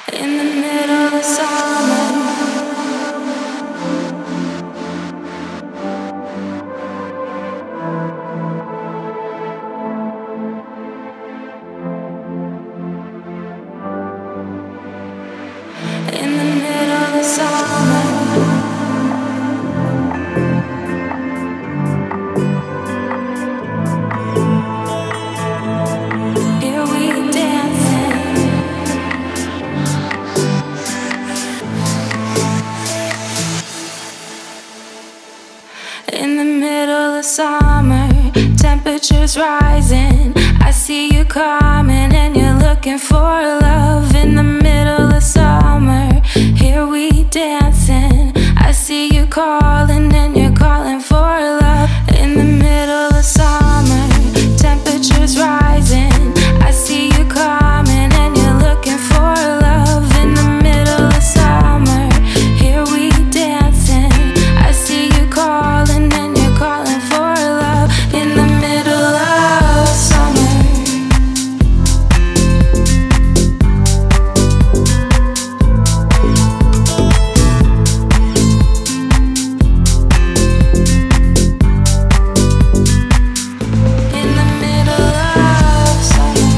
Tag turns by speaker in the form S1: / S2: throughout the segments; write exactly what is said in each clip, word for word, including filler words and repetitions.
S1: In the middle of summer, in the middle of summer, here we dancing. In the middle of summer, temperatures rising. I see you coming and you're looking for love. In the middle of summer, here we dancing. I see you calling and you're calling for love. In the middle of summer, temperatures rising. I see you coming and you're looking for love. In the middle of summer, here we dancing. I see you calling and you're calling for love. In the middle of summer, in the middle of summer,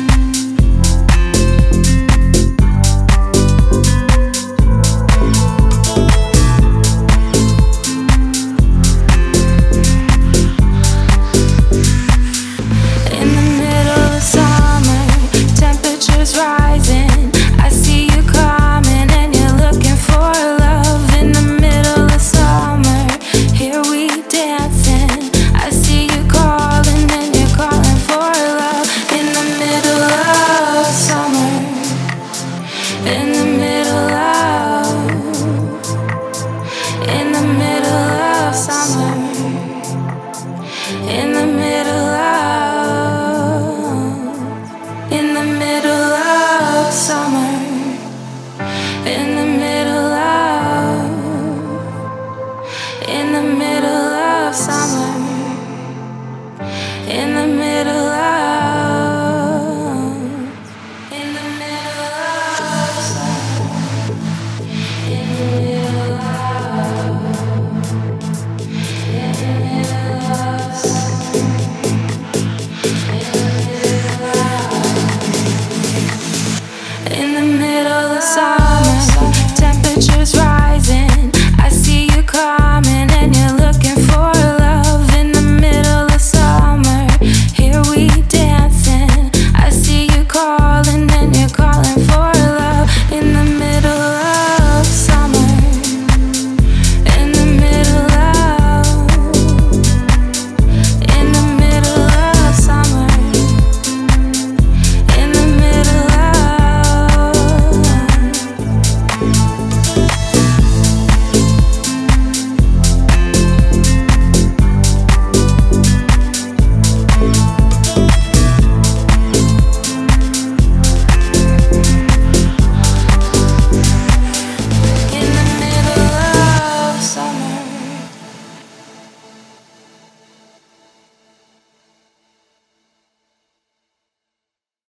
S1: in the middle of summer, temperatures rising. I see you coming and you're looking for love. In the middle of summer, here we dancing. I see you calling and you're calling for love. In the middle of summer, in the middle of, in the middle of summer, in the middle of, in the middle of summer, in the middle of, in the middle of summer, in the middle of, in the middle of summer, in the middle of, in the middle of summer, in the middle of summer, temperatures rise.